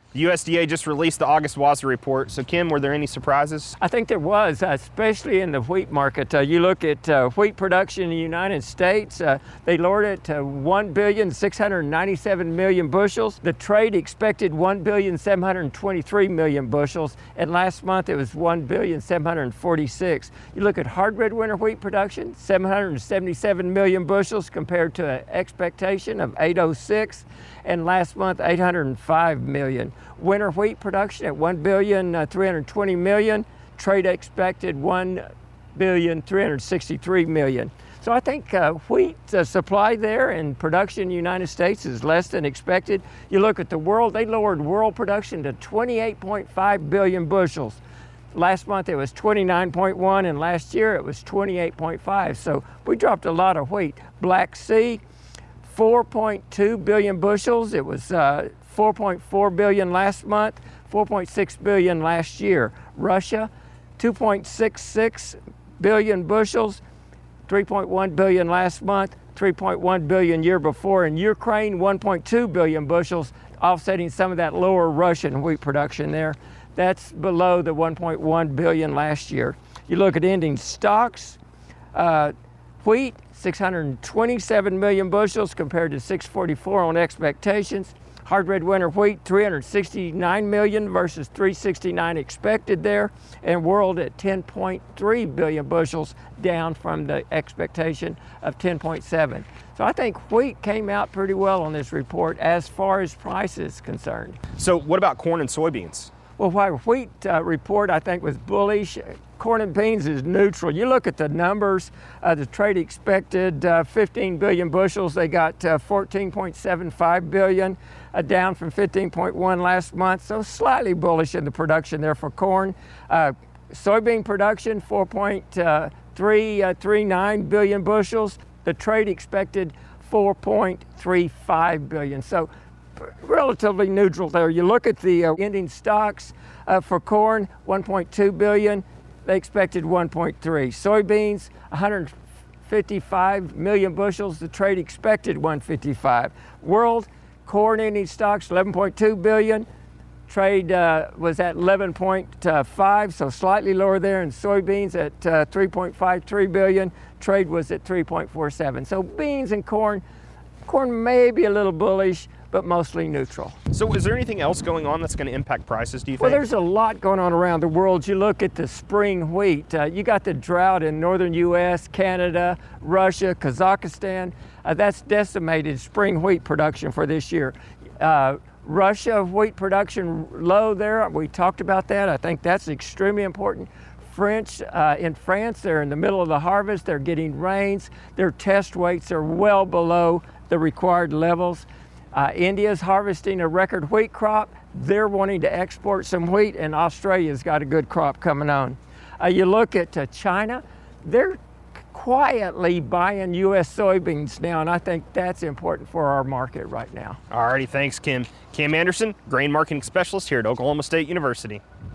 The USDA just released the August WASDE report. So Kim, were there any surprises? I think there was, especially in the wheat market. You look at wheat production in the United States, they lowered it to 1,697,000,000 bushels. The trade expected 1,723,000,000 bushels, and last month it was 1,746,000,000. You look at hard red winter wheat production, 777,000,000 bushels compared to an expectation of 806, and last month 805,000,000. Winter wheat production at 1,320,000,000. Trade expected 1,363,000,000. So I think wheat supply there and production in the United States is less than expected. You look at the world, they lowered world production to 28.5 billion bushels. Last month it was 29.1, and last year it was 28.5. So we dropped a lot of wheat. Black Sea, 4.2 billion bushels. It was 4.4 billion last month, 4.6 billion last year. Russia, 2.66 billion bushels, 3.1 billion last month, 3.1 billion year before. And Ukraine, 1.2 billion bushels, offsetting some of that lower Russian wheat production there. That's below the 1.1 billion last year. You look at ending stocks, wheat, 627 million bushels compared to 644 on expectations. Hard red winter wheat, 369 million versus 369 expected there, and world at 10.3 billion bushels, down from the expectation of 10.7. So I think wheat came out pretty well on this report as far as price is concerned. So what about corn and soybeans? Well, while wheat report I think was bullish, corn and beans is neutral. You look at the numbers, the trade expected 15 billion bushels. They got 14.75 billion, down from 15.1 last month. So slightly bullish in the production there for corn. Soybean production, 4.339 billion bushels. The trade expected 4.35 billion. So relatively neutral there. You look at the ending stocks for corn, 1.2 billion. They expected 1.3. Soybeans, 155 million bushels. The trade expected 155. World corn ending stocks, 11.2 billion. Trade was at 11.5, so slightly lower there. And soybeans at 3.53 billion. Trade was at 3.47. So beans and corn may be a little bullish, but mostly neutral. So is there anything else going on that's going to impact prices, do you think? Well, there's a lot going on around the world. You look at the spring wheat. You got the drought in northern U.S., Canada, Russia, Kazakhstan. That's decimated spring wheat production for this year. Russia wheat production low there. We talked about that. I think that's extremely important. In France, they're in the middle of the harvest. They're getting rains. Their test weights are well below the required levels. India's harvesting a record wheat crop. They're wanting to export some wheat, and Australia's got a good crop coming on. You look at China, they're quietly buying U.S. soybeans now, and I think that's important for our market right now. All righty, thanks, Kim. Cam Anderson, grain marketing specialist here at Oklahoma State University.